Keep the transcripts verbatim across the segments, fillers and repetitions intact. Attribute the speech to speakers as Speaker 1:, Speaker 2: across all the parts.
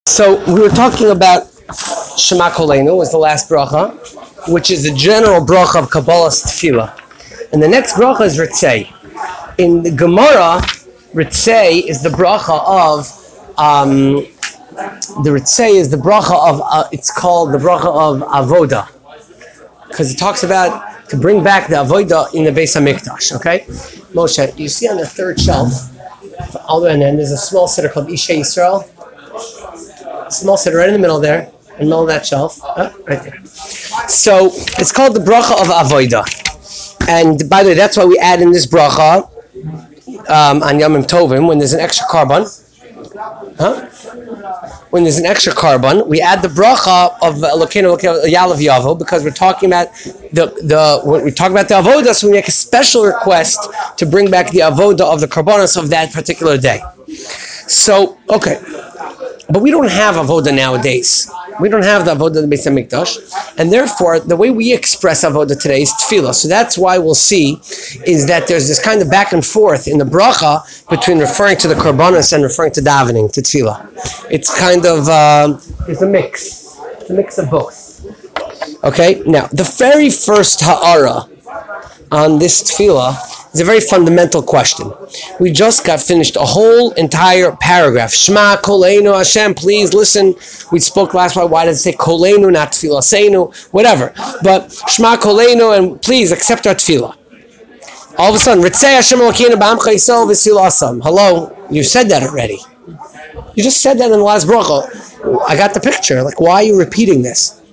Speaker 1: So we were talking about Shema Koleinu was the last bracha, which is the general bracha of Kabbalah's tefillah, and the next bracha is Ritzei. In the Gemara, Ritzei is the bracha of um, the Ritzei is the bracha of uh, it's called the bracha of Avoda, because it talks about to bring back the Avoda in the Beis Hamikdash. Okay, Moshe, you see on the third shelf, all the way on end, there's a small sitter called Isha Yisrael. Small sitter right in the middle there, in the middle of that shelf, oh, right there. So it's called the bracha of Avoda, and by the way, that's why we add in this bracha um, on Yom Tovim when there's an extra carbon. Huh? When there's an extra carbon, we add the bracha of Elokeinu Yalav Yavo because we're talking about the the when we talk about the avoda, so we make a special request to bring back the avoda of the karbonos of that particular day. So okay, but we don't have avoda nowadays. We don't have the avoda of the Beis Hamikdash, and therefore the way we express avoda today is tefillah. So that's why we'll see is that there's this kind of back and forth in the bracha between referring to the karbanos and referring to davening, to tefillah. It's kind of uh, it's a mix. It's a mix of both. Okay. Now the very first ha'ara on this tefillah is a very fundamental question. We just got finished a whole entire paragraph. Shema Koleinu Hashem, please listen. We spoke last time. Why does it say Koleinu, not Tefillah Seinu, whatever. But Shema Koleinu, and please accept our tefillah. All of a sudden, Ritzei Hashem Elokeinu b'amcha Yisrael v'silasam. Hello, you said that already. You just said that in the last bracha. I got the picture. Like, why are you repeating this?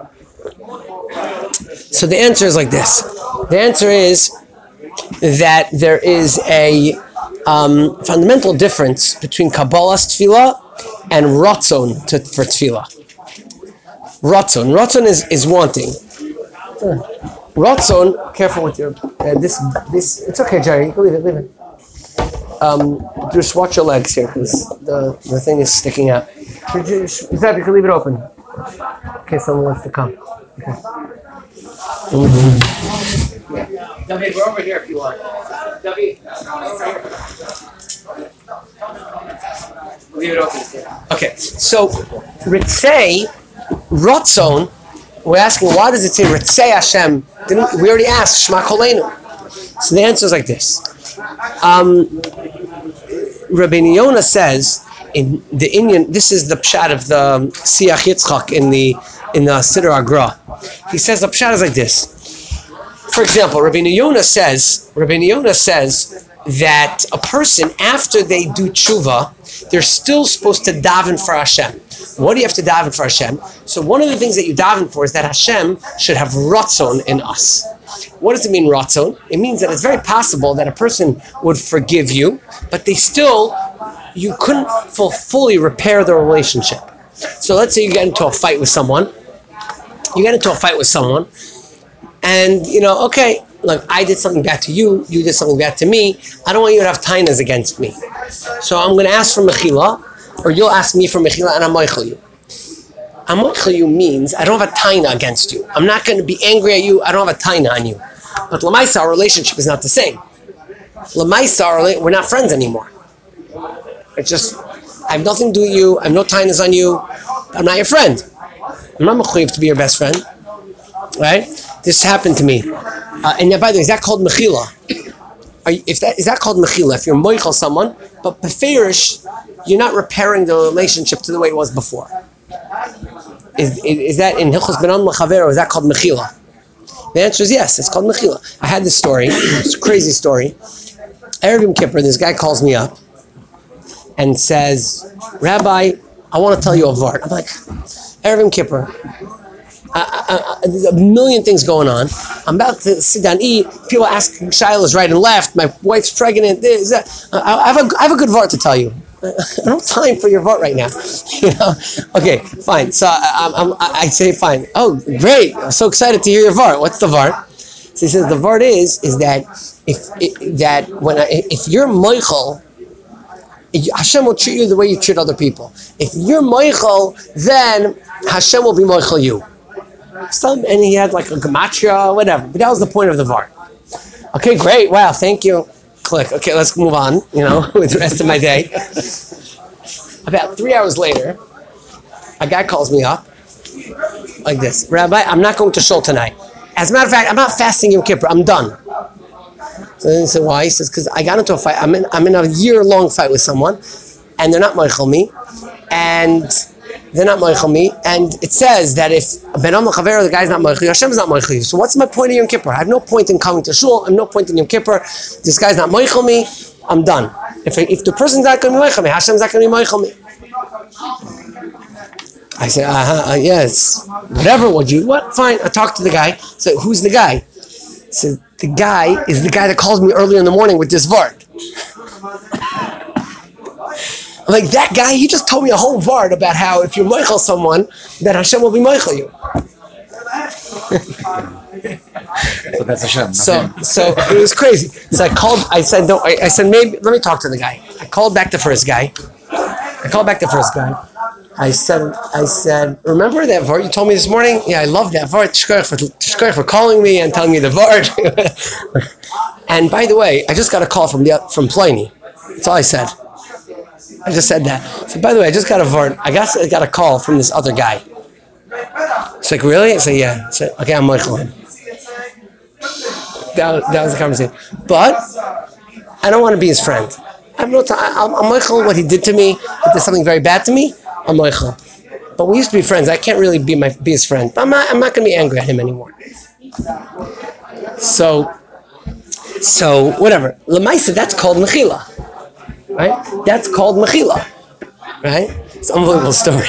Speaker 1: So the answer is like this. The answer is that there is a um, fundamental difference between Kabbalah's tefillah and Ratzon to, for tefillah. Ratzon. Ratzon is, is wanting. Ratzon, careful with your, uh, this, this, it's okay, Jerry, you can leave it, leave it. Um, just watch your legs here, because the, the thing is sticking out. Zeb, you can leave it open. Okay, someone wants to come. Okay. Mm-hmm. Yeah. David, we're over here if you want. David, over here. Leave it open. Okay, so Ritzei, Ratzon, we're asking why does it say Ritzei Hashem? Didn't we already asked Shema Koleinu? So the answer is like this. Um, Rabbeinu Yonah says in the Indian, this is the pshat of the Siach Yitzchak in the in the Siddur Agra. He says the pshat is like this. For example, Rabbeinu Yonah says, Rabbeinu Yonah says that a person, after they do tshuva, they're still supposed to daven for Hashem. What do you have to daven for Hashem? So one of the things that you daven for is that Hashem should have ratzon in us. What does it mean, ratzon? It means that it's very possible that a person would forgive you, but they still, you couldn't full, fully repair the relationship. So let's say you get into a fight with someone, you get into a fight with someone, and, you know, okay, look, I did something bad to you, you did something bad to me, I don't want you to have tainas against me. So I'm going to ask for mechila, or you'll ask me for mechila, and I'm moichel you. I'm moichel you means I don't have a taina against you. I'm not going to be angry at you, I don't have a taina on you. But Lamaisa, our relationship is not the same. Lamaisa, we're not friends anymore. It's just, I have nothing to do with you, I have no tainas on you, I'm not your friend. I'm not mechuyev to be your best friend. Right? This happened to me. Uh, and by the way, is that called mechila? Are you, if that is that called mechila? If you're moichel someone, but beferish, you're not repairing the relationship to the way it was before. Is is, is that in Hilchos Benan L'Chaver, or is that called mechila? The answer is yes, it's called mechila. I had this story, it's a crazy story. Erev Yom Kippur, this guy calls me up and says, Rabbi, I want to tell you a vart. I'm like, Erev Yom Kippur, I, I, I, there's a million things going on. I'm about to sit down and eat. People ask shilas right and left. My wife's pregnant. This, that. I, I, have a, I have a good vart to tell you. I don't have time for your vart right now. You know? Okay, fine. So I, I'm, I say, fine. Oh, great. I'm so excited to hear your vart. What's the vart? So he says, the vart is, is that if it, that when I, if you're moichel, Hashem will treat you the way you treat other people. If you're moichel, then Hashem will be moichel you. Some, and he had like a gematria, whatever. But that was the point of the vart. Okay, great. Wow, thank you. Click. Okay, let's move on, you know, with the rest of my day. About three hours later, a guy calls me up like this, Rabbi, I'm not going to shul tonight. As a matter of fact, I'm not fasting Yom Kippur. I'm done. So then he said, why? He says, because I got into a fight. I'm in, I'm in a year-long fight with someone, and they're not moichel me, and they're not moichel me, and it says that if Ben Am L'Chaver, the guy's not moichel you, Hashem is not moichel you. So what's my point in Yom Kippur? I have no point in coming to shul. I have no point in Yom Kippur. This guy's not moichel me. I'm done. If if the person's not going to be moichel me, Hashem's not going to be moichel me. I said, uh-huh, uh, yes, whatever. Would you? What? Fine. I talked to the guy. So who's the guy? He said, the guy is the guy that calls me earlier in the morning with this vart. I'm like, that guy, he just told me a whole vart about how if you moichel someone, that Hashem will be moichel you.
Speaker 2: So that's Hashem.
Speaker 1: So, so it was crazy. So I called, I said, no, I, I said, maybe, let me talk to the guy. I called back the first guy. I called back the first guy. I said, I said, remember that vart you told me this morning? Yeah, I love that vart. Shkoyach for, shkoyach for calling me and telling me the vart. And by the way, I just got a call from the from Pliny. That's all I said. I just said that. So by the way, I just got a vart. I got, I got a call from this other guy. It's like, really? I said, yeah. I said, okay, I'm moichel him. That, that was the conversation. But I don't want to be his friend. I have no time. I'm, I'm moichel what he did to me. He did something very bad to me. I'm moichel. But we used to be friends. I can't really be my be his friend. But I'm not, I'm not going to be angry at him anymore. So, so whatever. L'maisa, that's called mechila. Right? That's called mechila. Right? It's an unbelievable story.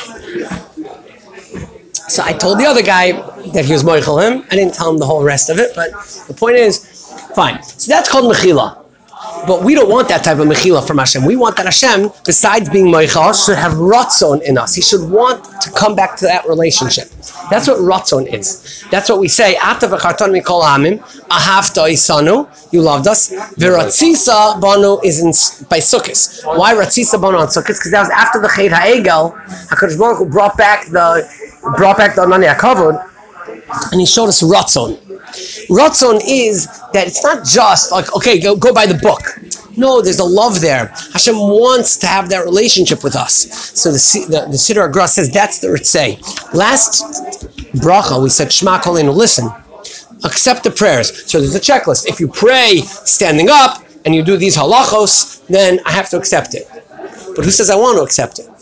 Speaker 1: So I told the other guy that he was moichel him. I didn't tell him the whole rest of it, but the point is, fine. So that's called mechila. But we don't want that type of mechila from Hashem. We want that Hashem, besides being moichel, should have ratzon in us. He should want to come back to that relationship. That's what ratzon is. That's what we say. Ata v'charton mikol ha'amim, ahavta isanu, you loved us. V'ratzisa banu is in, by Sukkot. Why ratzisa banu on Sukkot? Because that was after the Chet HaEgel. HaKadosh Baruch Hu brought back the brought back the Anani HaKavod, and he showed us ratzon. Ratzon is that it's not just like, okay, go, go by the book. No, there's a love there. Hashem wants to have that relationship with us. So the the, the Siddur HaGra says that's the Ritzei. Last bracha, we said, Shema Kolenu, listen, accept the prayers. So there's a checklist. If you pray standing up and you do these halachos, then I have to accept it. But who says I want to accept it?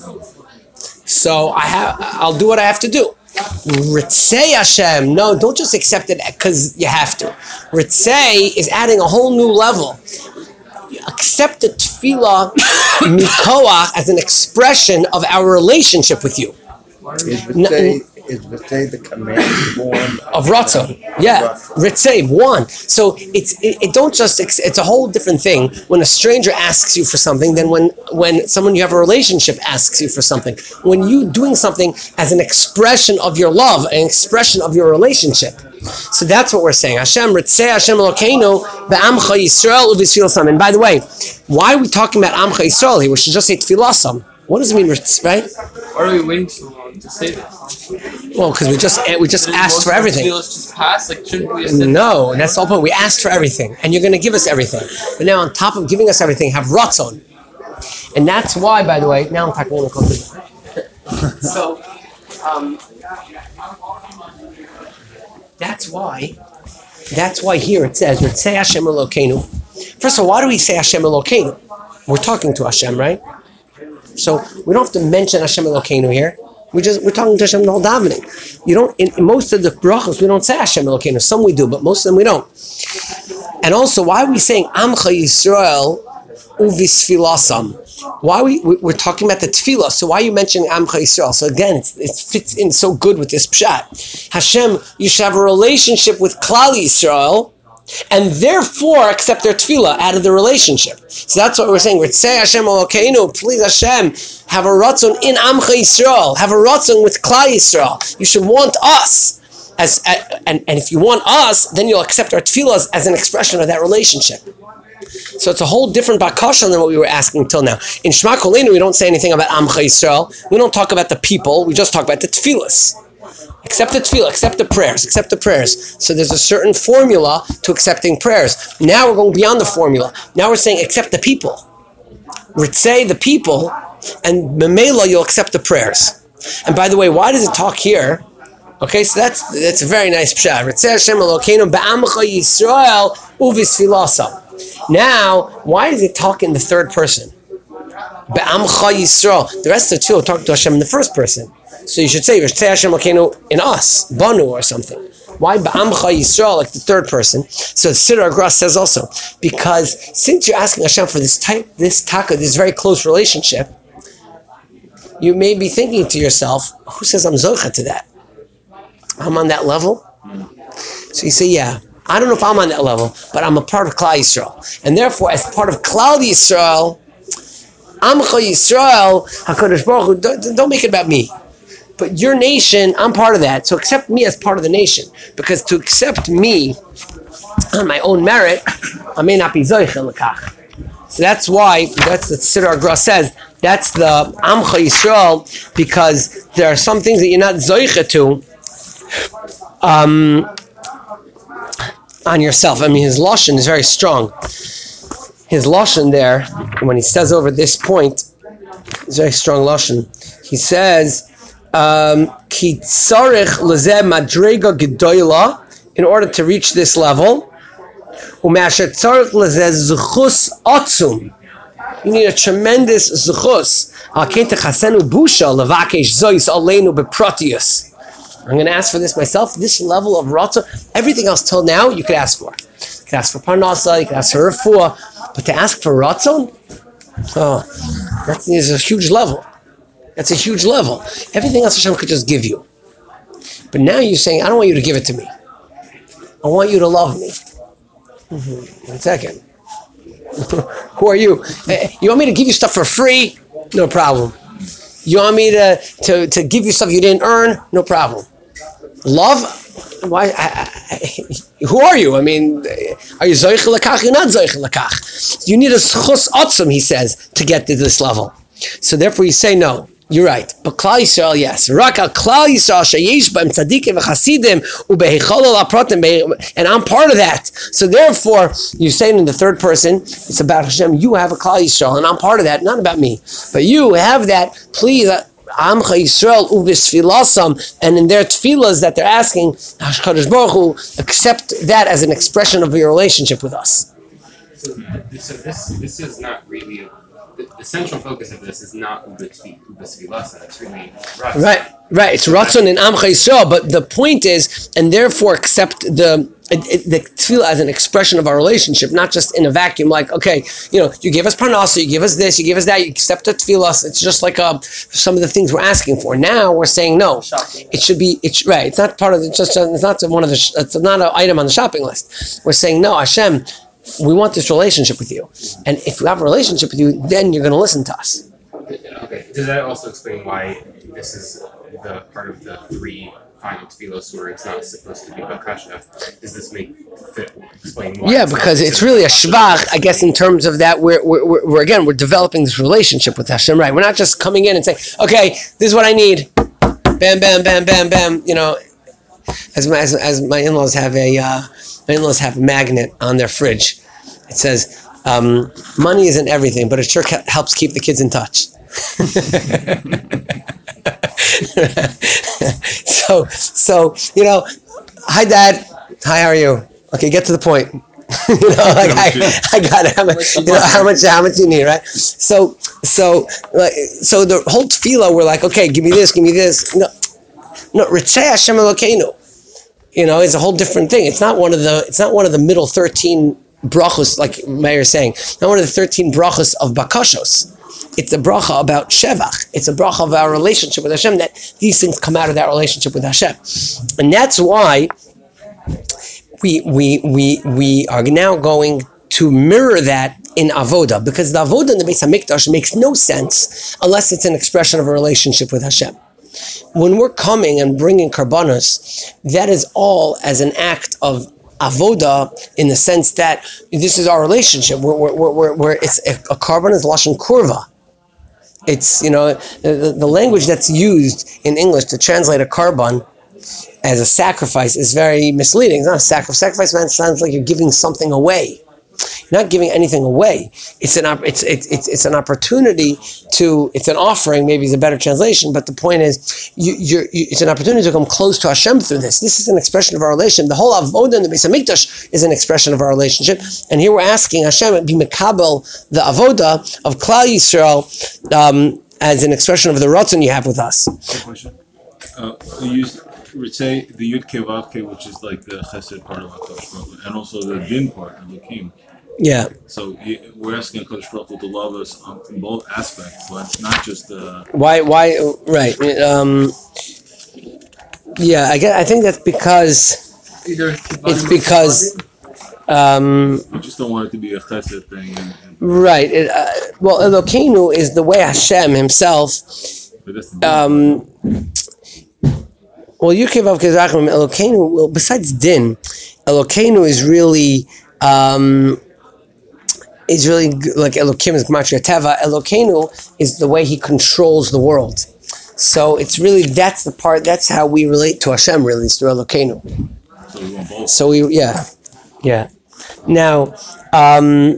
Speaker 1: So I have, I'll do what I have to do. Ritzei Hashem, no, don't just accept it because you have to. Ritzei is adding a whole new level. You accept the tefillah mikoach as an expression of our relationship with you.
Speaker 3: Is Ritzei, is Ritzei the command form
Speaker 1: of Ratzon? Yeah, Ritzei, one. So it's it, it don't just it's a whole different thing when a stranger asks you for something than when when someone you have a relationship asks you for something. When you doing something as an expression of your love, an expression of your relationship. So that's what we're saying. Hashem Ritzei Hashem Elokeinu be'amcha Yisrael u'v'sfilasam. And by the way, why are we talking about Amcha Yisrael here? We should just say Tfilasam. What does it mean, right?
Speaker 4: Why are we waiting so long to say this?
Speaker 1: Well, because we just we just asked for everything.
Speaker 4: Just pass? Like, shouldn't we have said
Speaker 1: no, that's the whole point. We asked for everything, and you're going to give us everything. But now, on top of giving us everything, have ratzon, and that's why, by the way, now I'm talking in the So, um, that's why. That's why here it says, "Ritzei Hashem Elokeinu." First of all, why do we say Hashem Elokeinu? We're talking to Hashem, right? So we don't have to mention Hashem Elokeinu here. We just we're talking to Hashem the whole davening. You don't in, in most of the brachos we don't say Hashem Elokeinu. Some we do, but most of them we don't. And also, why are we saying Amcha Yisrael uvisfilasam? Why are we we're talking about the tefillah? So why are you mentioning Amcha Yisrael? So again, it's, it fits in so good with this pshat. Hashem, you should have a relationship with Klal Yisrael, and therefore accept their tefillah out of the relationship. So that's what we're saying. Ritzei Hashem Elokeinu, please Hashem, have a ratzon in Amcha Yisrael, have a ratzon with Klal Yisrael. You should want us, as uh, and, and if you want us, then you'll accept our tefillahs as an expression of that relationship. So it's a whole different bakasha than what we were asking till now. In Shema Kolenu, we don't say anything about Amcha Yisrael. We don't talk about the people, we just talk about the tefillahs. Accept the tefillah, accept the prayers, accept the prayers. So there's a certain formula to accepting prayers. Now we're going beyond the formula. Now we're saying accept the people. Ritzei the people, and memela you'll accept the prayers. And by the way, why does it talk here? Okay, so that's that's a very nice pshat. Ritzei Hashem Elokeinu ba'amcha Yisrael u'v'sfilasam. Now, why does it talk in the third person? Ba'amcha Yisrael. The rest of the two are talking to Hashem in the first person. So you should say Ritzei Hashem Elokeinu in us, Banu or something. Why ba'amcha Yisrael like the third person? So the Siddur HaGra says also because since you're asking Hashem for this type, this taka, this very close relationship, you may be thinking to yourself, who says I'm zocha to that? I'm on that level? So you say, yeah, I don't know if I'm on that level, but I'm a part of Klal Yisrael. And therefore, as part of Klal Yisrael, Amcha Yisrael, HaKadosh Baruch Hu, don't, don't make it about me. But your nation, I'm part of that. So accept me as part of the nation. Because to accept me on my own merit, I may not be zoicha l'kach. So that's why, that's the Siddur HaGra says, that's the Amcha Yisrael, because there are some things that you're not zoicha to, Um, on yourself. I mean, his lashon is very strong. His lashon there, when he says over this point, is very strong lashon. He says, "Ki tzarich lezeh madrega gedoyla," in order to reach this level, u'me'asher tzarich lezeh zechus atzum. You need a tremendous zechus. Al kein techasenu busha levakesh zois aleinu beprotius. I'm going to ask for this myself. This level of ratzah, everything else till now, you could ask for. You could ask for parnasa, you could ask for refuah, but to ask for ratzon, oh, that's a huge level. That's a huge level. Everything else Hashem could just give you. But now you're saying, I don't want you to give it to me. I want you to love me. Mm-hmm. One second. Who are you? You want me to give you stuff for free? No problem. You want me to, to, to give you stuff you didn't earn? No problem. Love? Why? I, I, who are you? I mean, are you zoich l'kach? You're not zoich l'kach. You need a schus otzum, he says, to get to this level. So therefore you say no. You're right. But Klal Yisrael, yes. Rak al Klal Yisrael sheyesh b'em tzadikim v'chasidim u'behechol al apratim, and I'm part of that. So therefore, you're saying in the third person, it's about Hashem. You have a Klal Yisrael, and I'm part of that. Not about me, but you have that. Please, Amcha Yisrael u'v'sfilasam, and in their tefillas that they're asking, HaKadosh Baruch Hu, accept that as an expression of your relationship with us.
Speaker 5: So, so this this is not really. The, the central focus of this is not Ubasvilasa, it's really Ratzon.
Speaker 1: Right, right. It's Ratzon in Amcha Yisrael, but the point is, and therefore accept the the tefillah as an expression of our relationship, not just in a vacuum. Like, okay, you know, you give us parnasa, you give us this, you give us that, you accept the tefillah. It's just like uh, some of the things we're asking for. Now we're saying no. It should be. It's right. It's not part of the. Just it's not one of the. It's not an item on the shopping list. We're saying no, Hashem. We want this relationship with you. And if we have a relationship with you, then you're going to listen to us.
Speaker 5: Okay. Does that also explain why this is the part of the three final tefillos where it's not supposed to be bakasha? Does this make fit explain why?
Speaker 1: Yeah, because it's really a shvach, I guess, in terms of that, we're, we're, we're, we're, again, we're developing this relationship with Hashem, right? We're not just coming in and saying, okay, this is what I need. Bam, bam, bam, bam, bam. You know, as my, as, as my in-laws have a... Uh, My in-laws have a magnet on their fridge. It says, um, money isn't everything, but it sure ca- helps keep the kids in touch. so, so, you know, hi Dad, hi, how are you? Okay, get to the point. you know, like I, I got it. How much, you know, how much, how much you need, right? So, so, like, so the whole tefillah, we're like, okay, give me this, give me this. No, no, Ritzei Hashem Elokeinu. You know, it's a whole different thing. It's not one of the. It's not one of the middle thirteen brachos, like Meir is saying. Not one of the thirteen brachos of bakashos. It's a bracha about shevach. It's a bracha of our relationship with Hashem. That these things come out of that relationship with Hashem, and that's why we we we we are now going to mirror that in avoda, because the avoda in the Beis Hamikdash makes no sense unless it's an expression of a relationship with Hashem. When we're coming and bringing karbanos, that is all as an act of avoda, in the sense that this is our relationship. We're, we're, we're, we're, it's a, a carbon is lashon kurva. It's, you know, the, the language that's used in English to translate a carbon as a sacrifice is very misleading. It's not a sacrifice. Sacrifice man sounds like you're giving something away. You're not giving anything away. It's an op- it's, it's it's it's an opportunity to. It's an offering. Maybe is a better translation. But the point is, you, you're, you, it's an opportunity to come close to Hashem through this. This is an expression of our relationship. The whole avodah in the Beis Hamikdash is an expression of our relationship. And here we're asking Hashem be mekabel the avodah of Klal Yisrael um, as an expression of the ratzon you have with us.
Speaker 6: Question. Uh, you used, would say the Yud Kei Vav Kei, which is like the Chesed part of HaKadosh Baruch Hu, and also the Din part of Elohim.
Speaker 1: Yeah.
Speaker 6: So you, we're asking HaKadosh Baruch Hu to love us um, in both aspects, but not just the.
Speaker 1: Why? Why? Right. Um, yeah. I get. I think that's because
Speaker 4: Either
Speaker 1: it's because. Um,
Speaker 6: We just don't want it to be a Chesed thing. And, and,
Speaker 1: right. It, uh, well, Elokeinu is the way Hashem Himself.
Speaker 6: but that's the Din.
Speaker 1: Um, well, Yukevav Kezachim Elokeinu. Well, besides Din, Elokeinu is really. Um, is really g- like Elokim is Gematria Teva. Elokeinu is the way He controls the world. So it's really that's the part. That's how we relate to Hashem. Really, is through Elokeinu.
Speaker 6: So we want both.
Speaker 1: So we yeah, yeah. Now, um,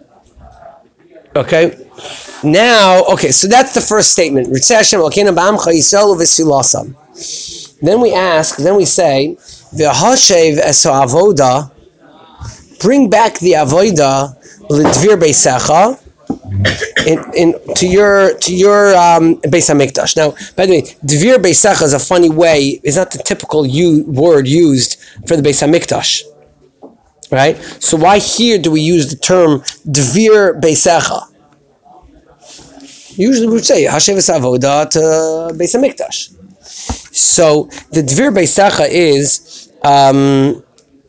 Speaker 1: okay. Now, okay. So that's the first statement. Ritzei Hashem Elokeinu ba'amcha Yisrael v'silasam. Then we ask. Then we say v'hashev eso avoda. Bring back the avoda l'dvir beisecha in, in to your to your um, Beis Hamikdash. Now, by the way, dvir beisecha is a funny way. It's not the typical u- word used for the Beis Hamikdash, right? So why here do we use the term dvir beisecha? Usually we would say hashev es avoda to Beis Hamikdash. So the dvir beisecha is. Um,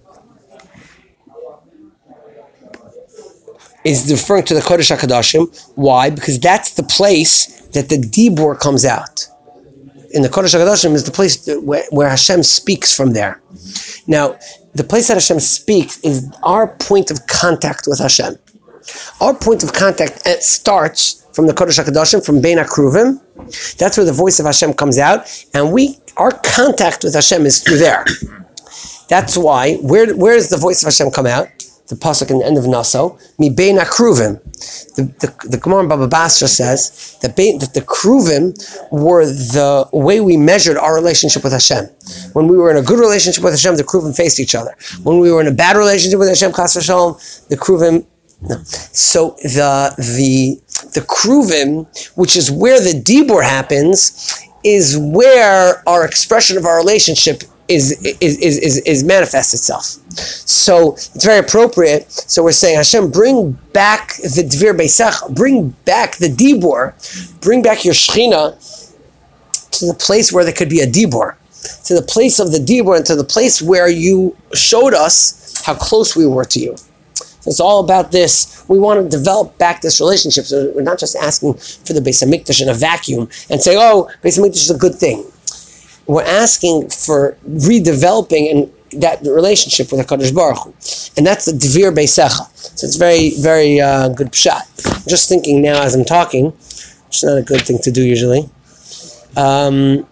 Speaker 1: is referring to the Kodesh HaKadoshim. Why? Because that's the place that the Dibur comes out. In the Kodesh HaKadoshim is the place that, where, where Hashem speaks from there. Now, the place that Hashem speaks is our point of contact with Hashem. Our point of contact starts from the Kodesh HaKadoshim, from Bein HaKruvim. That's where the voice of Hashem comes out, and we, our contact with Hashem is through there. That's why, where, where does the voice of Hashem come out? The pasuk in the end of Naso, mi bein akruvim. The the, the Gemara in Baba Basra says that, bein, that the kruvim were the way we measured our relationship with Hashem. When we were in a good relationship with Hashem, the kruvim faced each other. When we were in a bad relationship with Hashem, chas v'shalom, the kruvim. No. So the the the kruvim, which is where the dibur happens, is where our expression of our relationship is is is is, is manifests itself. So it's very appropriate. So we're saying, Hashem, bring back the dvir beisach, bring back the dibur, bring back your shechina to the place where there could be a dibur, to the place of the dibur, and to the place where you showed us how close we were to you. So it's all about this. We want to develop back this relationship. So we're not just asking for the Beis Hamikdash in a vacuum and say, oh, Beis Hamikdash is a good thing. We're asking for redeveloping and that relationship with HaKadosh Baruch Hu. And that's the Dvir Beisecha. So it's very, very uh, good pshat. I'm just thinking now as I'm talking, which is not a good thing to do usually. Um,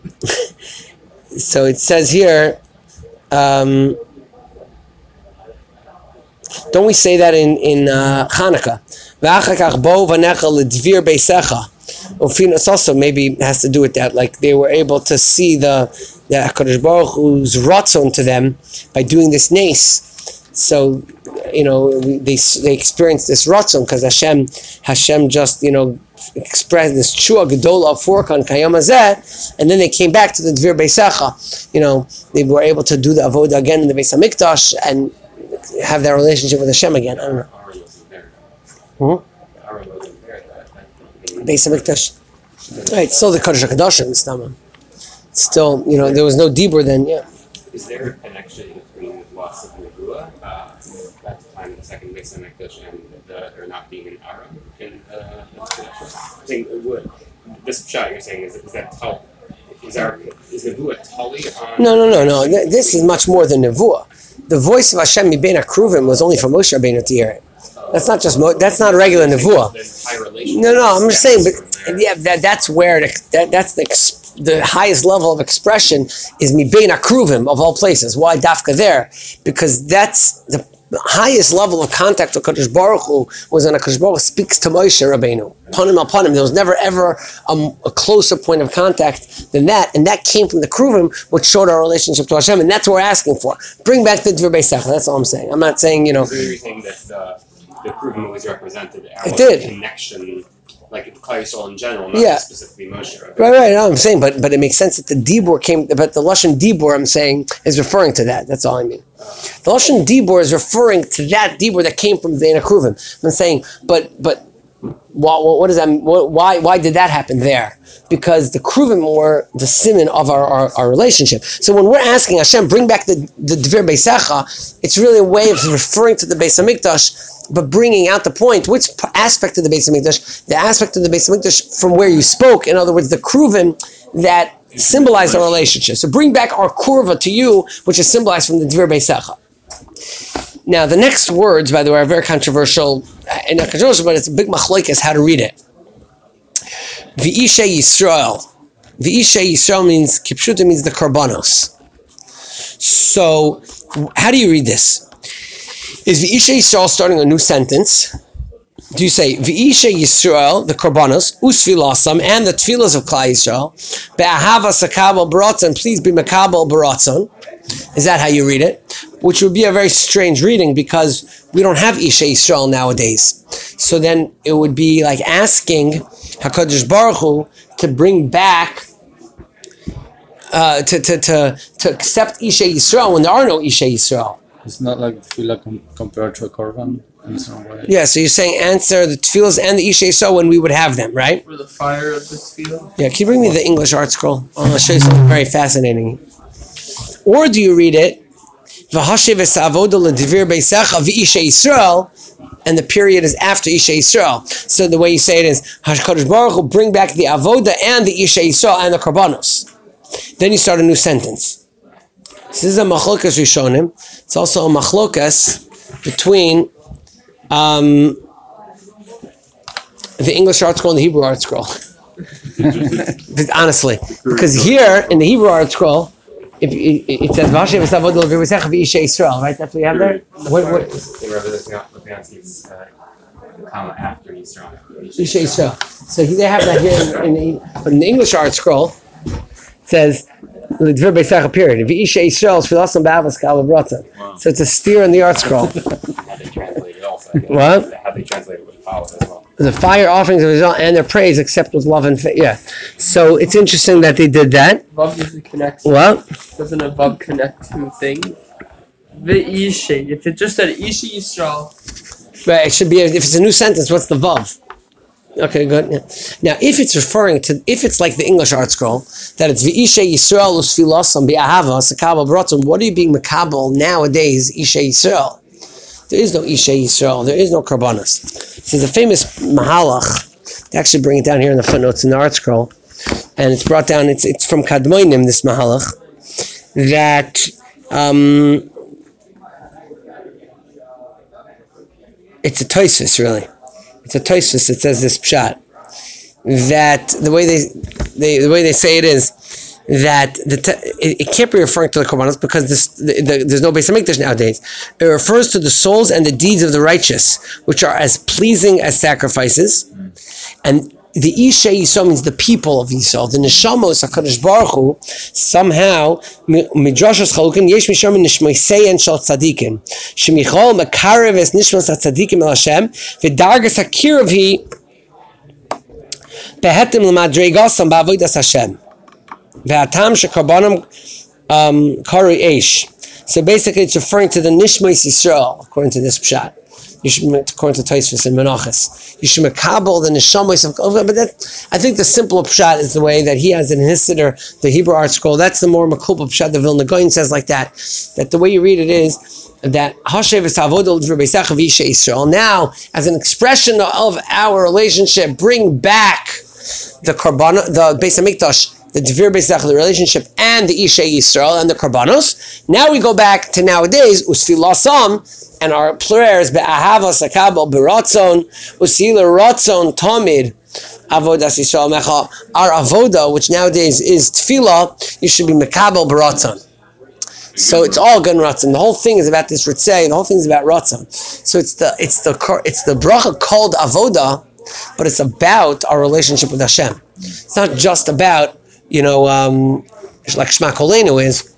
Speaker 1: so it says here, um, don't we say that in, in uh, Hanukkah? V'achakach bo v'necha l'dvir beisecha. It's also maybe has to do with that, like they were able to see the the HaKadosh Baruch Hu's ratzon to them by doing this nace. So, you know, they they experienced this ratzon because Hashem Hashem just, you know, expressed this chua gedola of forkan kayam hazeh, and then they came back to the dvir beisecha. You know, they were able to do the avodah again in the Beis Hamikdash and have that relationship with Hashem again. I don't know. Hmm? Beis Hamikdash. Right, still the Kodesh HaKadoshim, Stama. Still, you know, there was no dibur then, yeah.
Speaker 5: Is there a connection between the loss of Nebuah, uh, at the time of the second Beis Hamikdash, and the, there not being an Aram in uh, the I think would this shot you're saying is, is that tal, is our is Nebuah tali on?
Speaker 1: No, no, no, no. Th- This is much more than Nebuah. The voice of Hashem Mibein HaKruvim was only for Moshe Rabbeinu to hear it. That's not just Mo- that's not regular Nevuah. No, no, I'm just saying, but yeah, that that's where the, that that's the ex- the highest level of expression is Mibein HaKruvim of all places. Why Dafka there? Because that's the the highest level of contact with Kadosh Baruch Hu was when Kadosh Baruch Hu speaks to Moshe Rabbeinu. Panim al panim. There was never ever a, a closer point of contact than that, and that came from the Kruvim, which showed our relationship to Hashem, and that's what we're asking for. Bring back the Dvir Beisach. That's all I'm saying. I'm not saying, you know.
Speaker 5: So you're saying that the, the Kruvim always represented our
Speaker 1: It did.
Speaker 5: connection, like Klal Yisrael in general, not
Speaker 1: Yeah.
Speaker 5: specifically Moshe. Right?
Speaker 1: Right, right. No, I'm saying, but but it makes sense that the Dibur came, but the Lashon Dibur, I'm saying, is referring to that. That's all I mean. The Lashon Dibur is referring to that Dibur that came from the Kruvim. I'm saying, but but what, what does that? What, why why did that happen there? Because the Kruvim were the siman of our, our, our relationship. So when we're asking Hashem, bring back the the Dvir Beisacha, it's really a way of referring to the Beis Hamikdash, but bringing out the point, which aspect of the Beis Hamikdash? The aspect of the Beis Hamikdash from where you spoke. In other words, the Kruvim that symbolize our relationship. So bring back our kurva to you, which is symbolized from the Dvir Beisacha. Now, the next words, by the way, are very controversial, and not controversial, but it's a big machlokes how to read it. V'ishe Yisrael. V'ishe Yisrael means, Kipshuta means the karbanos. So, how do you read this? Is V'ishe Yisrael starting a new sentence? Do you say V'ishe Yisrael, the karbanos, usfilasam, and the tefillas of Klal Yisrael, be'ahava sakabel baratzon, please be makabel baratzon? Is that how you read it? Which would be a very strange reading because we don't have Isha Yisrael nowadays. So then it would be like asking HaKadosh Baruch Hu to bring back, uh, to, to, to, to accept Isha Yisrael when there are no Isha Yisrael.
Speaker 2: It's not like tefillah com- compared to a korban in some way.
Speaker 1: Yeah, so you're saying answer the tefillas and the Isha Yisrael when we would have them, right?
Speaker 4: For the fire of this field.
Speaker 1: Yeah, can you bring me the English art scroll? I'll show you something very fascinating. Or do you read it, V'hashev esavoda l'divir beisacha v'isha Yisrael, and the period is after Isha Yisrael. So the way you say it is, HaKadosh Baruch Hu bring back the avoda and the Isha Yisrael and the karbanos. Then you start a new sentence. This is a machlokas rishonim. It's also a machlokas between um, the English art scroll and the Hebrew art scroll. Honestly, because here in the Hebrew art scroll, If it, it says Vashem Esavod L'Vir Beisacha V'Isha Yisrael, right? That's what you have there. What? What?
Speaker 5: They were looking at these comma after Yisrael.
Speaker 1: Isha Yisrael. So they have that here in, in, the, but in the English art scroll. It says L'Dvir Beisacha period. V'Isha Yisrael Shvilasam Ba'avas Kal V'Bratzon. So it's a steer in the art scroll.
Speaker 5: How they translate it also.
Speaker 1: What?
Speaker 5: How they translate it would follow as well.
Speaker 1: The fire offerings of Israel and their praise accept with love and faith. Yeah. So it's interesting that they did that.
Speaker 4: Vav usually connects.
Speaker 1: What?
Speaker 4: Doesn't a vav connect to things? V'ishe. If it just said Isha Yisrael.
Speaker 1: Right. It should be, if it's a new sentence, what's the vav? Okay, good. Yeah. Now, if it's referring to, if it's like the English art scroll, that it's V'isha Yisrael usfilasam bi'ahava sakabel baratzon, what are you being makabel nowadays, Isha Yisrael? There is no Isha Yisrael. There is no karbanos. This is a famous mahalach. They actually bring it down here in the footnotes in the art scroll, and it's brought down. It's it's from Kadmoinim. This mahalach that um, it's a Tosfos really. It's a Tosfos. It says this pshat that the way they, they the way they say it is that the te- it, it can't be referring to the korbanos because this, the, the, there's no Beis Hamikdash nowadays. It refers to the souls and the deeds of the righteous, which are as pleasing as sacrifices. And the Isha Yisrael means the people of Yisrael. The Neshamos HaKadosh Baruch Hu, somehow, Midrashos Chalukin, Yesh Misham Nishmoisei and Shal Tzadikim. Shemichol Makarev es Nishmos HaTzadikim El Hashem, V'dargas HaKirav Hi, Behetim L'madregasam Ba'avodas Hashem. V'atam shekarbanim kari eish. So basically, it's referring to the Nishmos Yisrael, according to this pshat. You should, according to Tosfos and Menachos, you should makabel the neshamos of. But that, I think the simple pshat is the way that he has it in his siddur, the Hebrew art scroll. That's the more makulpa pshat. The Vilna Gaon says like that. That the way you read it is that Hashem is avodah l'dvir beisacha v'isha Yisrael. Now, as an expression of our relationship, bring back the karban, the Beis Hamikdash, the Dvir Beisach, the relationship, and the Isha Yisrael and the Karbanos. Now we go back to nowadays, Usfilasam, and our prayers, Be'ahava Sakabel Beratzon, Usila Ratzon Tamid, Avodas Yisrael Mecha. Our Avoda, which nowadays is Tefillah, you should be Mekabel Beratzon. So it's all good ratzon. The whole thing is about this ritzei. The whole thing is about ratzon. So it's the it's the it's the bracha called avoda, but it's about our relationship with Hashem. It's not just about, you know, um, like Shema Kolenu is.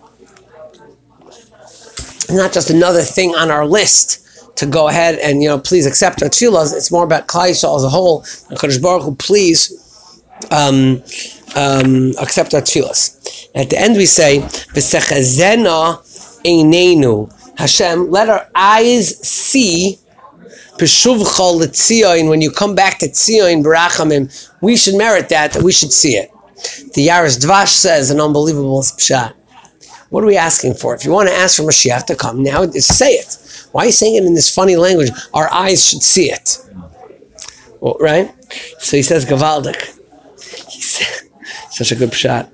Speaker 1: It's not just another thing on our list to go ahead and, you know, please accept our tefillas. It's more about Klal Yisrael as a whole. HaKadosh Baruch Hu, please um, um, accept our tefillas. At the end we say, V'sechazena einenu. Hashem, let our eyes see. Peshuvcha l'tzion. When you come back to Tzion, Barachamim, we should merit that. That we should see it. The Yaris Dvash says an unbelievable pshat. What are we asking for? If you want to ask for Mashiach to come now, just say it. Why are you saying it in this funny language? Our eyes should see it. Well, right? So he says, Gavaldik. He said, such a good pshat.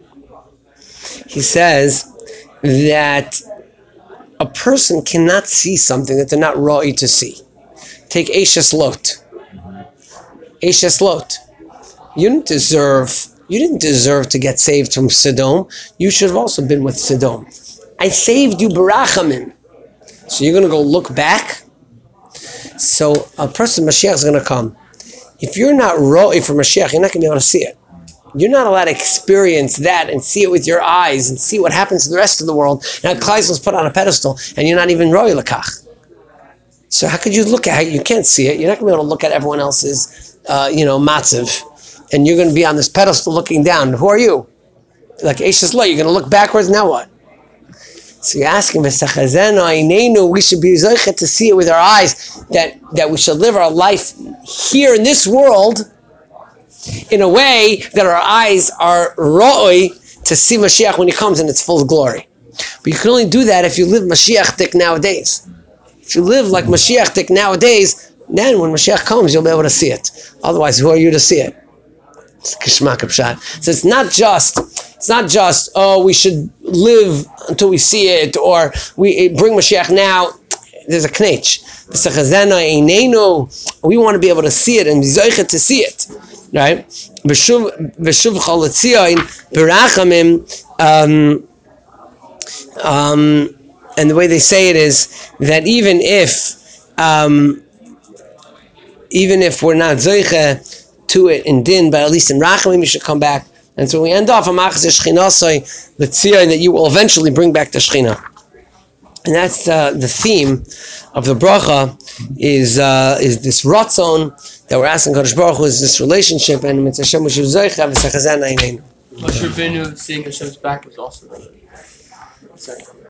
Speaker 1: He says that a person cannot see something that they're not ra'i to see. Take Eishes Lot. Eishes Lot. You didn't deserve, you didn't deserve to get saved from Sodom. You should have also been with Sodom. I saved you Barachamim. So you're going to go look back? So a person, Mashiach, is going to come. If you're not ra'i for Mashiach, you're not going to be able to see it. You're not allowed to experience that and see it with your eyes and see what happens to the rest of the world. Now, Klal Yisrael is put on a pedestal and you're not even ra'i l'kach. So how could you look at it? You can't see it. You're not going to be able to look at everyone else's, uh, you know, matziv. And you're going to be on this pedestal looking down. Who are you? Like Eishes Lo, you're going to look backwards, now what? So you're asking, we should be zoichet to see it with our eyes, that, that we should live our life here in this world in a way that our eyes are ra'oi to see Mashiach when he comes in its full glory. But you can only do that if you live Mashiach-dik nowadays. If you live like Mashiach-dik nowadays, then when Mashiach comes, you'll be able to see it. Otherwise, who are you to see it? It's kishmak pshat. So it's not just, it's not just, oh, we should live until we see it, or we bring Mashiach now. There's a knetch. We want to be able to see it and be zoichet to see it. Right? Um, um, and the way they say it is that even if um, even if we're not zoiche to it in din, but at least in rachamim you should come back. And so we end off a machzeh shchinasai l'tziyah, that you will eventually bring back the shchina. And that's uh, the theme of the bracha, is uh, is this ratzon that we're asking Kadosh Baruch Hu, is this relationship, and mitzvah Hashem Moshe Zoicha v'sechazan einenu.
Speaker 4: Moshe Rabbeinu seeing Hashem's back was also. Sorry.